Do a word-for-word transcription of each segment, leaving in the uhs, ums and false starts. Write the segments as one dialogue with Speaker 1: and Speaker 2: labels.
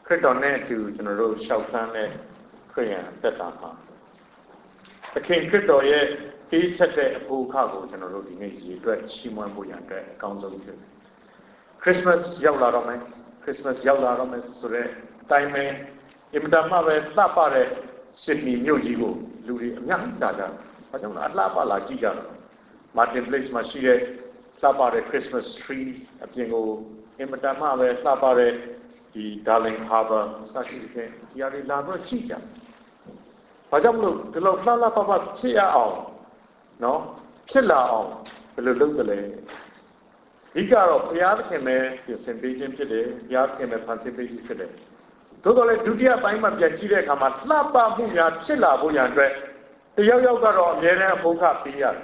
Speaker 1: ခရစ်တော်နဲ့အတူကျွန်တော်တို့ရှောက်သန်းတဲ့ခရိယန်သက်တာမှာသခင်ခရစ်တော်ရဲ့ပေးဆက်တဲ့အဖို့အခါကိုကျွန်တော်တို့ဒီနေ့ရည်အတွက်ချီးမွမ်းဖို့ရန်အတွက်အကောင်းဆုံးဖြစ်တယ်။ Christmas ရောက်လာတော့မယ် Christmas ရောက်လာတော့မယ်ဆိုတော့အတိုင်းပဲအင်မတန်မှပဲသတ်ပါတဲ့စစ်နီမြို့ကြီးကိုလူတွေအများကြီးလာကြတယ်။ဘာကြောင့်လဲအလှပလာကြည့်ကြတယ်။ Martin Place မှာရှိတဲ့လှပတဲ့ Christmas tree အပြင်ကိုအင်မတန်မှပဲလှပတဲ့ဒီ Darling Harbour စသဖြင့်ဒီအရေးလာတော့ကြည့်ကြ။ဘာကြောင့်လို့ဒီလိုလှလှပပဖြစ်ရအောင်နော်ဖြစ်လာအောင်ဘယ်လိုလုပ်ကြလဲ။ဒီကတော့ဘုရားသခင်ပဲပြင်ဆင်ပေးခြင်းဖြစ်တယ်ဘုရားသခင်ပဲဖန်ဆင်းပေးခြင်းဖြစ်တယ်သို့တော်လည်းဒုတိယပိုင်းမှာပြန်ကြည့်တဲ့အခါမှာလှပမှုများဖြစ်လာဖို့ရန်အတွက်တယောက်ယောက်ကတော့အမြဲတမ်းအဖို့ခပေးရတယ်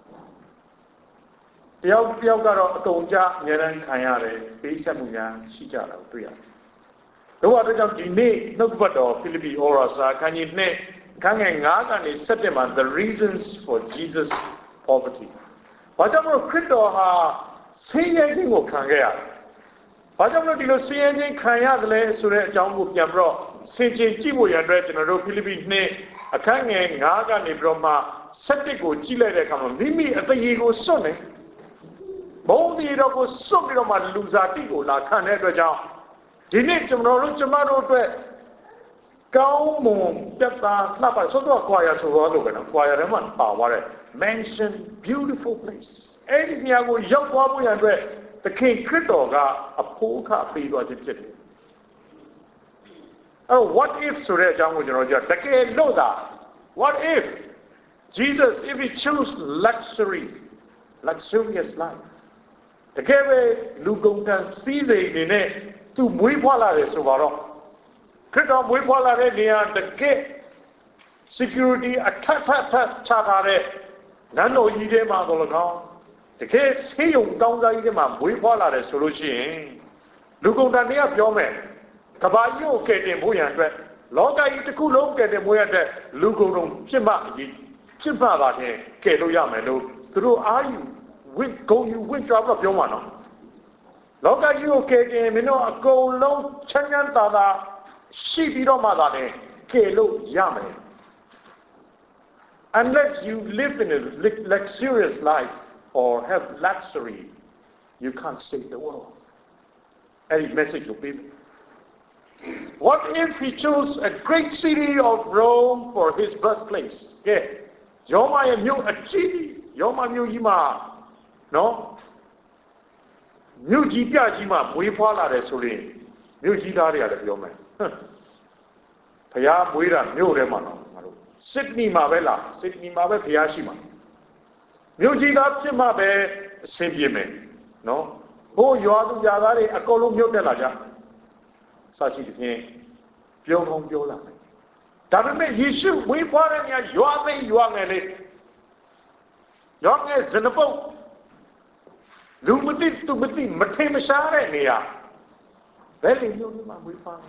Speaker 1: တယောက်တယောက်ကတော့အကုန်ကြအမြဲတမ်းခံရတယ်ပေးဆက်မှုများရှိကြတာကိုတွေ့ရတယ်တို့အတွက်ကြောင့်ဒီနေ့နှုတ်ဘတ်တော်ဖိလိပ္ပိဩဝါစာခန်းကြီးနှစ်ခန်းငယ်၅ကနေ၁၇မှာ the reasons for Jesus poverty ဘာကြောင့်မို့ခရစ်တော်ဟာဆင်းရဲခြင်းကိုခံခဲ့ရတယ်ဘာကြောင့်လဲဒီလိုဆင်းရဲခြင်းခံရတယ်လဲဆိုတဲ့အကြောင်းကိုပြန်ပြီးတော့ဆင်ခြင်ကြည့်ဖို့ရန်အတွက်ကျွန်တော်တို့ဖိလိပ္ပိနှစ်အခန်းငယ်၅ကနေပြီးတော့မှ၁၁ကိုကြည့်လိုက်တဲ့အခါမှာမိမိအသေးကိုစွန့်နေဘုံဒီတော့ကိုစွန့်ပြီးတော့မှလူစားတိကိုလာခံတဲ့အတွက်ကြောင့်ဒီနေ့ကျွန်တော်တို့ကျမတို့အတွက်ကောင်းမွန်ပြတ်သားလှပဆိုတော့ကွာရဆိုတော့လို့ပဲနော်ကွာရထဲမှာပါသွားတဲ့ mention beautiful place အဲ့ဒီနေရာကိုရောက်သွားဖို့ရန်အတွက်သခင်ခရစ်တော်ကအဖို့အခပေးသွားခြင်းဖြစ်တယ်။ Oh what if ဆိုတဲ့အကြောင်းကိုကျွန်တော်ကြားတကယ်လို့သာ what if Jesus if he chose luxury luxurious life တကယ်ပဲလူကုန်တန်းစည်းစိမ်နေနဲ့သူမွေးဖွားလာတယ်ဆိုပါတော့ခရစ်တော်မွေးဖွားလာတဲ့နေရာတကယ် security အထက်ထပ်ထပ်ချထားတဲ့နန်းတော်ကြီးထဲမှာတော့၎င်းတကယ်ဆေးရုံတောင်းစားကြီးထဲမှာမွေးဖွားလာတယ်ဆိုလို့ရှိရင်လူကုန်တန်းတွေကပြောမယ်ကဘာကြီးကိုကယ်တင်ဖို့ရန်အတွက်လောကကြီးတစ်ခုလုံးကယ်တင်ဖို့ရတဲ့လူကုန်တုံဖြစ်မှဖြစ်မှပါတယ်ကယ်လို့ရမယ်လို့သူတို့အားယူဝင့်ဂုံယူဝင့်ကြွားပြီးပြောမှာနော်လောကကြီးကိုကယ်တင်မင်းတို့အကုန်လုံးချမ်းချမ်းသာသာရှိပြီးတော့မှသာလေကယ်လို့ရမယ် unless you live in a luxurious life or have luxury you can't save the world any message will be what if he chose a great city of Rome for his birthplace yeah ယောမရဲ့မြို့အကြီးယောမမြို့ကြီးမှာနော်မြို့ကြီးပြကြီးမှာမွေးဖွားလာတယ်ဆိုရင်မြို့ကြီးသားတွေကလည်းပြောမယ်ဘုရားမွေးတာမြို့ထဲမှာနော်ငါတို့စစ်ဒနီမှာပဲလားစစ်ဒနီမှာပဲဘုရားရှိမှာမြို့ကြီးသားဖြစ်မှပဲအဆင်ပြေမယ်နော်ဘိုးရွာသူရွာသားတွေအကုန်လုံးမြို့တက်လာကြစရှိတဲ့ဖြင့်ပြောကောင်းပြောလာတယ်ဒါပေမဲ့ယေရှုမွေးဖွားတဲ့နေရာရွာသိရွာငယ်လေးရွာငယ်ဇနပုတ်လူမတိသူမတိမထေမရှားတဲ့နေရာဘယ်လိုမျိုးမှမွေးဖွား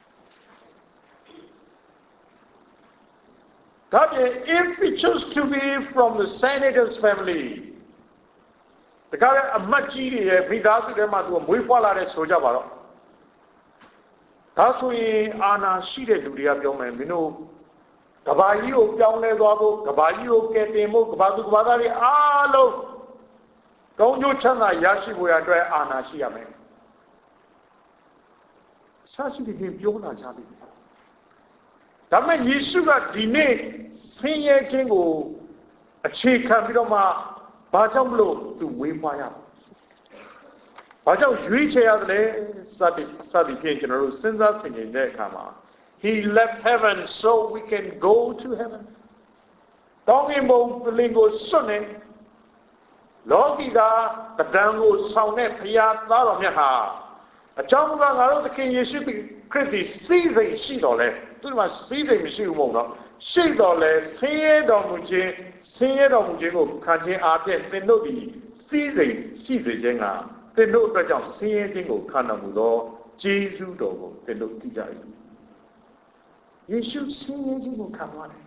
Speaker 1: ဒါပြန် if we choose to be from the senator's family တကယ်အမတ်ကြီးတွေရဲ့မိသားစုထဲမှာသူမွေးဖွားလာတဲ့ဆိုကြပါတော့ဒါဆိုရင်အာနာရှိတဲ့လူတွေကပြောမယ်မင်းတို့ကဘာကြီးကိုပြောင်းလဲသွားဖို့ကဘာကြီးကိုကယ်တင်ဖို့ကဘာသူကဘာသားတွေအားလုံးကောင်းကျိုးချမ်းသာရရှိဖို့ရအတွက်အာနာရှိရမယ်ဆာရှိတဲ့ပြောလာကြပြီဒါပေမဲ့ယေရှုကဒီနေ့ဆင်းရဲခြင်းကိုအခြေခံပြီးတော့မှဘာကြောင့်မလို့သူဝေးဖွားရဘာကြောင့်ရွေးချယ်ရတယ်လဲစသည်စသည်ဖြင့်ကျွန်တော်တို့စဉ်းစားဆင်ခြင်တဲ့အခါမှာ he left heaven so we can go to heaven တောင်းရင်ဘုံလင်ကိုစွန့်နေလောကီကတဒံကိုဆောင်တဲ့ဘုရားသားတော်မြတ်ဟာအကြောင်းကငါတို့သခင်ယေရှုခရစ်သည်စီးစိမ်ရှိတော်လဲသူကစီးစိမ်မရှိဘူးမဟုတ်တော့ရှိတော်လဲဆင်းရဲတော်မူခြင်းဆင်းရဲတော်မူခြင်းကိုခံခြင်းအားဖြင့်သင်တို့သည်စီးစိမ်ရှိစေခြင်းကသင်တို့အတွက်ကြောင့်ဆင်းရဲခြင်းကိုခံတော်မူသောကျေးဇူးတော်ကိုသင်တို့သိကြ၏ယေရှုဆင်းရဲခြင်းကိုခံရတယ်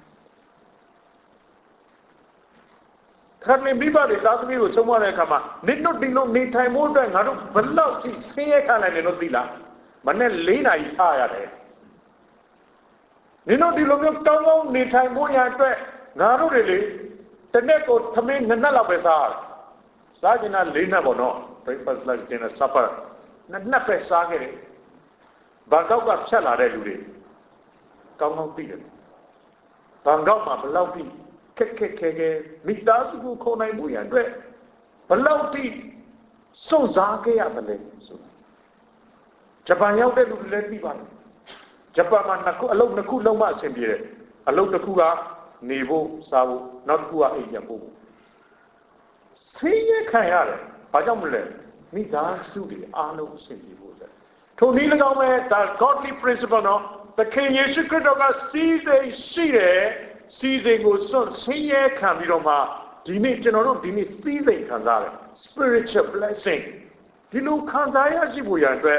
Speaker 1: ခါမင်းမိဘတွေသားသမီးကိုဆုံးမတဲ့အခါမှာနင်တို့ဒီလိုနေထိုင်ဖို့အတွက်ငါတို့ဘယ်လောက်ထိဆင်းရဲခံနိုင်တယ်လို့သိလားမနဲ့လေးနာရီထားရတယ်နင်တို့ဒီလိုမျိုးကောင်းကောင်းနေထိုင်ဖို့ရအတွက်ငါတို့တွေလေတစ်နေ့ကိုသမင်းနှစ်နက်လောက်ပဲစားစားကျင်တာလေးနက်ပေါ့နော် breakfast lunch dinner supper နှစ်နက်ပဲစားခဲ့တယ်ဘန်ကောက်ကဖြတ်လာတဲ့လူတွေကောင်းကောင်းသိတယ်ဘန်ကောက်မှာဘလောက်ထိခက်ခက်ခဲခဲမိသားစုကိုခေါ်နိုင်မှုရအတွက်ဘလောက်ထိစွန့်စားခဲ့ရတယ်လဲဆိုဂျပန်ရောက်တဲ့လူတွေလည်းသိပါတယ်ဂျပန်မှာနှစ်ခုအလုပ်နှစ်ခုလုံးမအဆင်ပြေတယ်အလုပ်တစ်ခုကနေဖို့စားဖို့နောက်တစ်ခုကအိမ်ပြန်ဖို့ဆင်းရဲခံရတယ်ဘာကြောင့်မလဲမိသားစုတွေအားလုံးအဆင်ပြေဖို့လေထိုနည်း၎င်းပဲဒါ godly principle နော်သခင်ယေရှုခရစ်တော်ကစီးစိမ်ရှိတယ်စီးစိမ်ကိုစွန့်ဆင်းရဲခံပြီးတော့မှဒီနေ့ကျွန်တော်တို့ဒီနေ့စီးစိမ်ခံစားတယ် spiritual blessing ဒီလိုခံစားရရှိဖို့ရတဲ့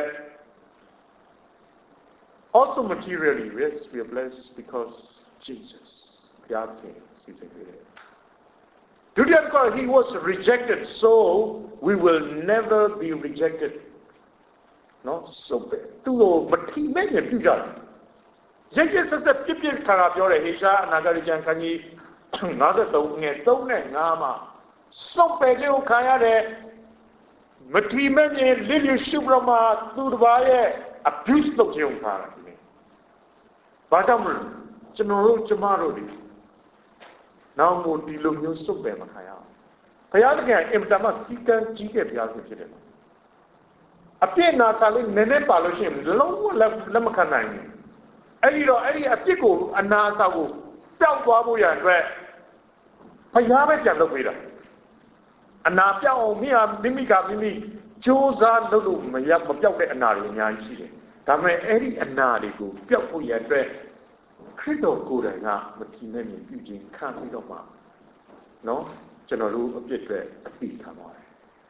Speaker 1: also materially yes we are blessed because Jesus ဘုရားခင်စီးစိမ်ပေးတယ်ဒုတိယက he was rejected so we will never be rejected နော် so သူ့ကိုမထိမဲ့ညပြုကြတယ်ရရဆက်ဆက်ပြပြခါခါပြောတယ်ဟေရှာအနာဂတ်ကျမ်းခန်းကြီး53ငယ်3နဲ့5မှာစုပ်ပယ်ခြင်းကိုခံရတဲ့မထီမဲ့မြေလစ်လျရှုပရမသူတစ်ပါးရဲ့ abuse လုပ်ခြင်းကိုခံရတယ်။ဘာကြောင့်မလဲကျွန်တော်တို့ကျမတို့ဒီနောက်မို့ဒီလိုမျိုးစုပ်ပယ်မခံရအောင်။ဘုရားသခင်အင်တာမစီကံကြီးတဲ့ဘုရားသခင်ဖြစ်တယ်။အပြည့်နာစာလေးနည်းနည်းပါလို့ရှိရင်လုံးဝလက်မခံနိုင်ဘူး။အဲ့ဒီတော့အဲ့ဒီအပြစ်ကိုအနာစာကိုပျောက်သွားဖို့ရအတွက်ဘုရားပဲပြန်လုပ်ပေးတာအနာပြောက်အောင်မိဟာမိမိကမိမိကြိုးစားလုပ်လို့မရမပြောက်တဲ့အနာတွေအများကြီးရှိတယ်ဒါပေမဲ့အဲ့ဒီအနာတွေကိုပျောက်ဖို့ရအတွက်ခရစ်တော်ကိုယ်တိုင်ကမထီမဲ့မြင်ပြုခြင်းခံပြီးတော့မှနော်ကျွန်တော်တို့အပြစ်တွေအသိခံပါတယ်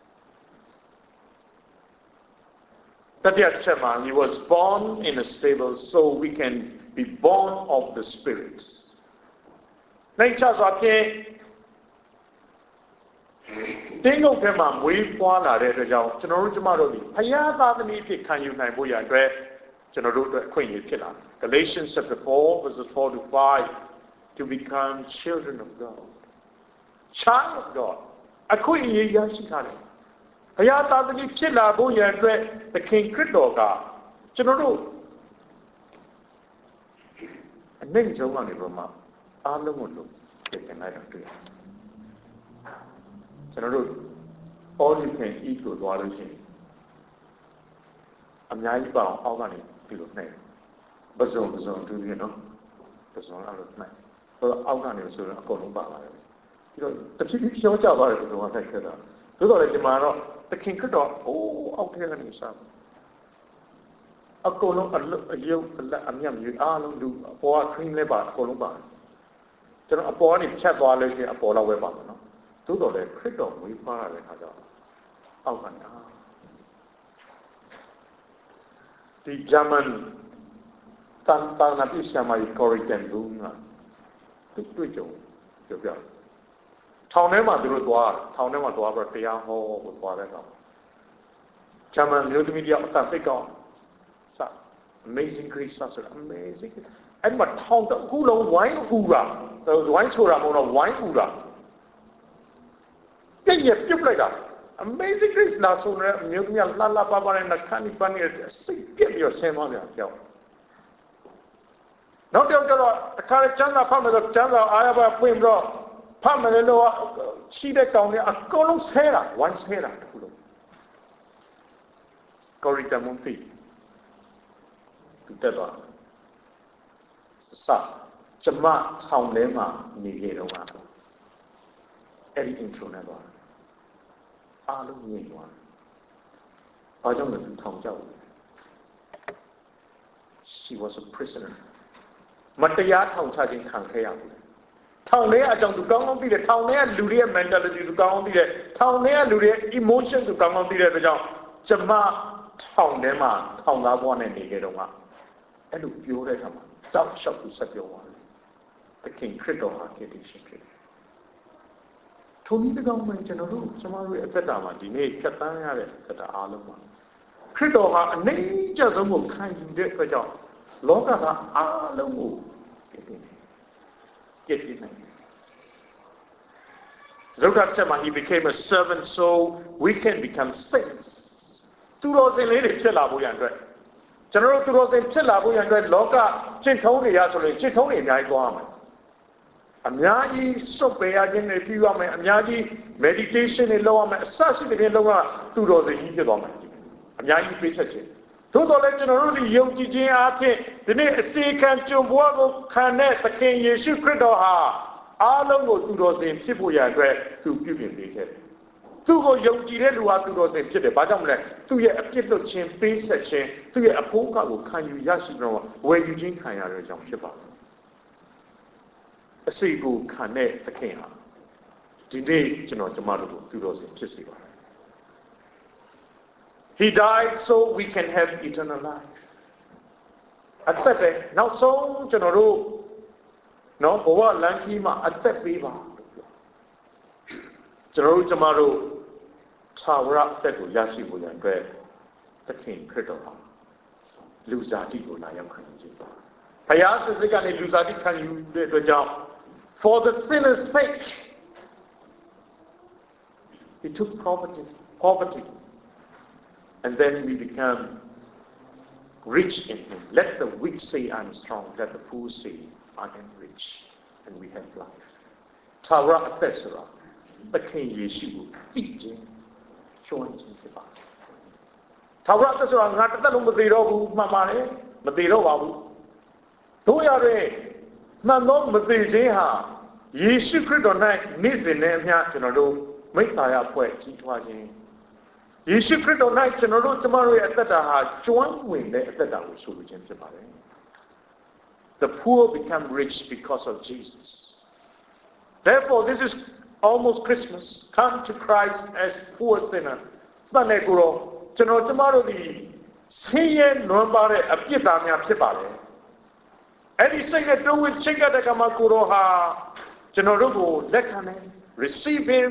Speaker 1: တတိယချက်မှာ he was born in a stable so we can be born of the spirit နိုင်ချစွာဖြင့်တင်းငုတ်ထဲမှာမွေးပွားလာတဲ့အတွက်ကြောင့်ကျွန်တော်တို့ကျမတို့ဒီဘုရားသားသမီးဖြစ်ခံယူနိုင်ဖို့ရအတွက်ကျွန်တော်တို့အတွက်အခွင့်အရေးဖြစ်လာတယ် Galatians chapter four verses four to five to become children of God child of God အခွင့်အရေးရရှိထားတယ်ဘုရားသားသမီးဖြစ်လာဖို့ရအတွက်သခင်ခရစ်တော်ကကျွန်တော်တို့အနိုင်ဆုံးကနေတော့မှအားလုံးကိုလို့ပြင်လိုက်တာတွေ့ရတယ်ကျွန်တော်တို့ all you can eat ကိုသွားလို့ရှိရင်အများကြီးပါအောင်အောက်ကနေပြီးလို့နှိမ့်ပစုံပစုံတူပြီးနော်ပစုံအဲ့လိုနှိမ့်ဟိုအောက်ကနေဆိုတော့အကုန်လုံးပါလာတယ်ပြီးတော့တဖြည်းဖြည်းဖြောကြသွားတယ်ပစုံကထိုက်ခဲ့တာသို့တော်လည်းဒီမှာတော့သခင်ခရစ်တော်အိုးအောက်ထဲကနေစားအကုန်လုံးအယုတ်အလက်အမြတ်မျိုးအားလုံးလူအပေါ်က cream လေးပါအကုန်လုံးပါတယ်ကျွန်တော်အပေါ်ကနေဖြတ်သွားလို့ရှိရင်အပေါ်တော့ပဲပါမယ်နော်သို့တော်လည်းခရစ်တော်မွေးဖွားရတဲ့အခါကျတော့အောက်ကနေဒီဂျာမန်တန်တန်နာပိရှာမာရီကော်ရီတန်ဘူးကသူတွေ့ကြုံပြောပြထောင်ထဲမှာသူတို့သွားထောင်ထဲမှာသွားပြီးတရားဟောကိုသွားတဲ့ကောင်ဂျာမန်မျိုးသမီးတယောက်အတန်သိကောင်းစ amazing grace ဆိုတော့ amazing အဲ့မှာထောင်တစ်ခုလုံးဝိုင်းဥတာဝိုင်းဆိုတာမဟုတ်တော့ဝိုင်းဥတာပြည့်ရပြုတ်လိုက်တာ amazing grace လာဆိုရဲအမျိုးသမီးလှလှပပနဲ့နှခမ်းပန်းနဲ့စိတ်ပြည့်ပြီးတော့ဆင်းသွားပြန်ကြောက်နောက်တော့ကျတော့အခါကျမ်းစာဖတ်မယ်ဆိုကျမ်းစာအားရပါပွင့်ပြီးတော့ဖတ်မယ်လို့ရှိတဲ့ကောင်တွေအကုန်လုံးဆဲတာဝိုင်းဆဲတာတခုလုံးကော်ရီတမွန်တီသူတက်သွားစကျမထောင်ထဲမှာနေကြတော့ကအဲ့ဒီ intro နဲ့ပါအားလုံးမြင်သွားတယ်။ဘာကြောင့်လဲသူထောင်ကြောက်တယ် She was a prisoner မတရားထောင်ချခြင်းခံခဲ့ရတယ်။ထောင်ထဲအကြောင်းသူကောင်းကောင်းသိတယ်ထောင်ထဲကလူတွေရဲ့ mentality သူကောင်းကောင်းသိတယ်ထောင်ထဲကလူတွေရဲ့ emotion သူကောင်းကောင်းသိတဲ့အတွက်ကြောင့်ကျမထောင်ထဲမှာထောင်သားဘဝနဲ့နေကြတော့ကအဲ့လိုပြောတဲ့အခါမှာတောက်လျှောက်သူဆက်ပြောသွားတယ်။သခင်ခရစ်တော်ဟာကိတ္တိရှိဖြစ်တယ်ထိုနည်း၎င်းမှကျွန်တော်တို့ကျမတို့ရဲ့အသက်တာမှာဒီနေ့ဖြတ်သန်းရတဲ့အသက်တာအားလုံးမှာခရစ်တော်ဟာအနေကျဆုံးကိုခံယူတဲ့အတွက်ကြောင့်လောကသားအားလုံးကိုကယ်တင်တယ်ကယ်တင်နိုင်တယ်စရုပ်တစ်ချက်မှာ he became a servant so we can become saints သူတော်စင်လေးတွေဖြစ်လာဖို့ရန်အတွက်ကျွန်တော်တို့သူတော်စင်ဖြစ်လာဖို့ရန်အတွက်လောကကျင့်ထုံးတွေရဆိုရင်ကျင့်ထုံးတွေအများကြီးသွားရမယ်အများကြီးစွန့်ပယ်ရခြင်းတွေပြုရမယ်အများကြီး meditation တွေလုပ်ရမယ်အစရှိတဲ့လောကသူတော်စင်ကြီးဖြစ်သွားမယ်အများကြီးပြည့်စုံခြင်းသို့တော်လည်းကျွန်တော်တို့ဒီယုံကြည်ခြင်းအားဖြင့်ဒီနေ့အစီခံကြုံဘဝကိုခံတဲ့သခင်ယေရှုခရစ်တော်ဟာအားလုံးကိုသူတော်စင်ဖြစ်ဖို့ရန်အတွက်သူပြုပြင်ပေးခဲ့တယ်သူ့ကိုယုံကြည်တဲ့လူဟာသူတော်စင်ဖြစ်တယ်ဘာကြောင့်မလဲသူ့ရဲ့အပြစ်လွတ်ခြင်းပေးဆက်ခြင်းသူ့ရဲ့အဖို့ကကိုခံယူရရှိတော့ဝယ်ယူခြင်းခံရတဲ့အကြောင်းဖြစ်ပါတယ်အစီကိုခံတဲ့သခင်ဟာဒီနေ့ကျွန်တော်ကျမတို့ကိုသူတော်စင်ဖြစ်စေပါတယ် He died so we can have eternal life အသက်ပဲနောက်ဆုံးကျွန်တော်တို့နော်ဘဝလမ်းကြီးမှာအသက်ပေးပါကျွန်တော်တို့ကျမတို့သာဝရအသက်ကိုရရှိဖို့ရန်အတွက်သခင်ခရစ်တော်ဟာလူစားတိကိုလာရောက်ခံယူခြင်းပါဘုရားစစ်စစ်ကနေလူစားတိခံယူတဲ့အတွက်ကြောင့် for the sinner's sake he took poverty poverty and then we become rich in him let the weak say I'm strong let the poor say I am rich and we have life သာဝရအသက်ဆိုတာသခင်ယေရှုကိုသိခြင်းကျွမ်းခြင်းဖြစ်ပါတယ်။သာဝရအသက်ဆိုတာငါတစ်သက်လုံးမသေးတော့ဘူးမှန်ပါတယ်မသေးတော့ပါဘူး။တို့ရတဲ့မှန်သောမသေးခြင်းဟာယေရှုခရစ်တော်၌နေ့စဉ်နဲ့အမျှကျွန်တော်တို့မိစ္ဆာယဖွဲ့ကြီးထွားခြင်းယေရှုခရစ်တော်၌ကျွန်တော်တို့ကျမတို့ရဲ့အသက်တာဟာကျွမ်းဝင်တဲ့အသက်တာကိုဆိုလိုခြင်းဖြစ်ပါတယ်။ The poor become rich because of Jesus. Therefore, this is almost Christmas. Come to Christ as poor sinner. မှန်တယ်ကိုတော့ကျွန်တော်ကျမတို့ဒီဆင်းရဲနွမ်းပါတဲ့အပြစ်သားများဖြစ်ပါတယ်။အဲ့ဒီစိတ်နဲ့တွန်းဝင်ချိတ်ကတဲ့ကမှာကိုတော့ဟာကျွန်တော်တို့ကိုလက်ခံတယ် receive him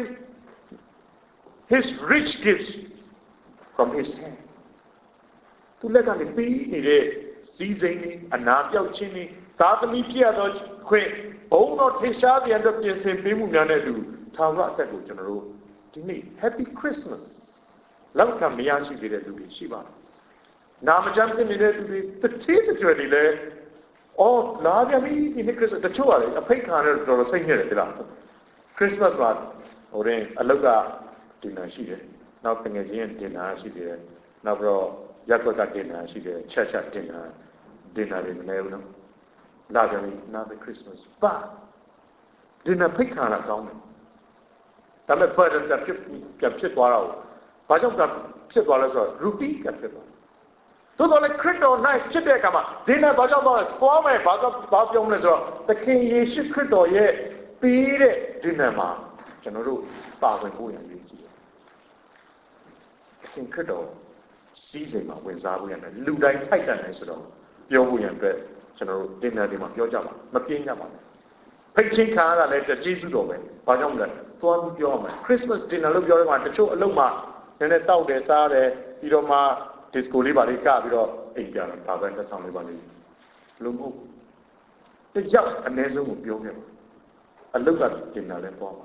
Speaker 1: his rich gifts from his hand. သူလက်ကနေပြီးနေတဲ့စီးစိမ်တွေအနာပြောက်ခြင်းတွေသာသမီဖြစ်ရသောခွင့်ဘုံတော်ထင်ရှားပြန်တဲ့ပြင်ဆင်ပေးမှုများနဲ့အတူသာဝရအသက်ကိုကျွန်တော်တို့ဒီနေ့ Happy Christmas လောက်ကမရရှိသေးတဲ့လူတွေရှိပါတယ်။နာမကျမ်းဖြစ်နေတဲ့လူတွေတတိတကြွယ်တွေလည်းအော်လာပြန်ပြီဒီနေ့ Christmas တချို့ကလည်းအဖိတ်ခံရတော့တော်တော်စိတ်ညစ်တယ်ဒီလား Christmas မှာဟိုရင်အလောက်ကဒီနာရှိတယ်။နောက်ငွေချင်းဒီနာရှိတယ်။နောက်ပြီးတော့ရက်ွက်ကဒီနာရှိတယ်ချက်ချက်ဒီနာဒီနာတွေမနေဘူးနော်။လာပြန်ပြီ Another Christmas ပါဒီနာဖိတ်ခံရကောင်းတယ်။ဒါပေမဲ့ဘာလို့ကဖြစ်ပြန်ဖြစ်သွားတော့ဘာကြောင့်ကဖြစ်သွားလဲဆိုတော့ routine ကဖြစ်သွားသို့တော်လည်းခရစ်တော်၌ဖြစ်တဲ့အခါမှာဒီနေ့ဘာကြောင့်တော့သွားမယ်ဘာကြောင့်ဘာပြောမလဲဆိုတော့သခင်ယေရှုခရစ်တော်ရဲ့ပေးတဲ့ဒီနေ့မှာကျွန်တော်တို့ပါဝင်ဖို့ရည်ကြီးတယ်သခင်ခရစ်တော်စီးစိမ်မှာဝင်စားဖို့ရတယ်လူတိုင်းထိုက်တန်တယ်ဆိုတော့ပြောဖို့ရတဲ့ကျွန်တော်တို့ဒီနေ့ဒီမှာပြောကြပါမပြင်းကြပါနဲ့ဖိတ်ချင်းခံရတာလည်းတကျေးဇူးတော်ပဲဘာကြောင့်လဲသွားပြီးပြောမယ် Christmas dinner လို့ပြောရမှာတချို့အလုံးမှာနည်းနည်းတောက်တယ်စားတယ်ပြီးတော့မှ disco လေးပါလေးကပြီးတော့အိမ်ပြန်တော့ဒါပဲသက်ဆောင်လေးပါလေးလုံးမဟုတ်တကြောက်အနည်းဆုံးကိုပြောခဲ့ပါအလုတ်က dinner လည်းသွားပါ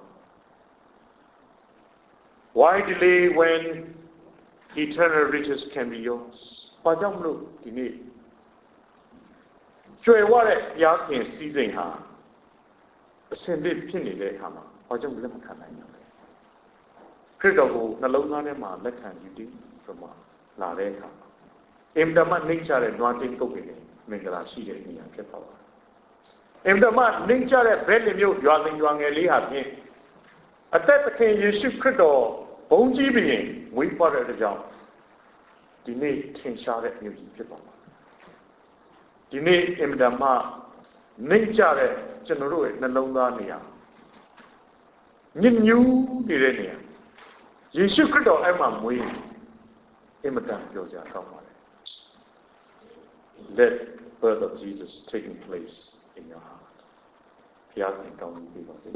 Speaker 1: Why delay when eternal riches can be yours ဘာကြောင့်မလို့ဒီနေ့ကျွေဝတဲ့ဘုရားခင်စီးစိမ်ဟာအစင်ပြည့်ဖြစ်နေတဲ့အခါမှာဘာကြောင့်လက်မခံနိုင်ရလဲခရစ်တော်ကိုနှလုံးသားထဲမှာလက်ခံယူတည်ပြီးမှလာတဲ့အခါအင်တမနှိမ့်ချတဲ့နွားတင်းကုတ်တွေမင်္ဂလာရှိတဲ့နေရာဖြစ်ပါပါတယ်အင်တမနှိမ့်ချတဲ့ဘဲလင်မျိုးရွာစဉ်ရွာငယ်လေးဟာဖြင့်အသက်သခင်ယေရှုခရစ်တော်ဘုန်းကြီးဘုရင်မွေးဖွားတဲ့အကြောင်းဒီနေ့ထင်ရှားတဲ့မြို့ကြီးဖြစ်ပါပါတယ်ဒီနေ့အင်တမနှိမ့်ချတဲ့ကျွန်တော်တို့ရဲ့နှလုံးသားနေရာညဉ့်ညူးနေတဲ့နေရာယေရှုခရစ်တော်အဲ့မှာမွေးအင်မတန်ပြောစရာကောင်းပါတယ် Let birth of Jesus taking place in your heart ဘုရားခင်ကောင်းကြီးပေးပါစေ